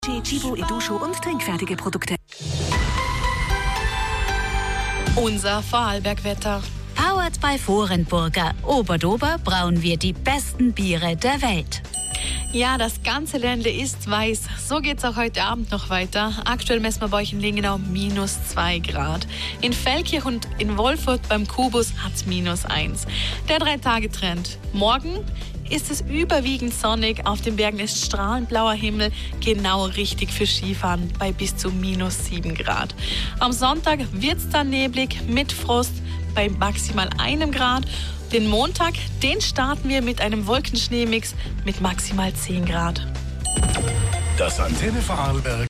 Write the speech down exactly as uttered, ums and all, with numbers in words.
Chibo, Edusho und trinkfertige Produkte. Unser Vorarlbergwetter. Powered by Vorenburger. Oberdober brauen wir die besten Biere der Welt. Ja, das ganze Ländle ist weiß. So geht's auch heute Abend noch weiter. Aktuell messen wir bei euch in Lingenau minus zwei Grad. In Feldkirch und in Wolfurt beim Kubus hat's minus eins. Der Drei-Tage-Trend. Morgen ist es überwiegend sonnig. Auf den Bergen ist strahlend blauer Himmel. Genau richtig für Skifahren bei bis zu minus sieben Grad. Am Sonntag wird's dann neblig mit Frost bei maximal einem Grad. Den Montag, den starten wir mit einem Wolkenschneemix mit maximal zehn Grad. Das Antenne Vorarlberg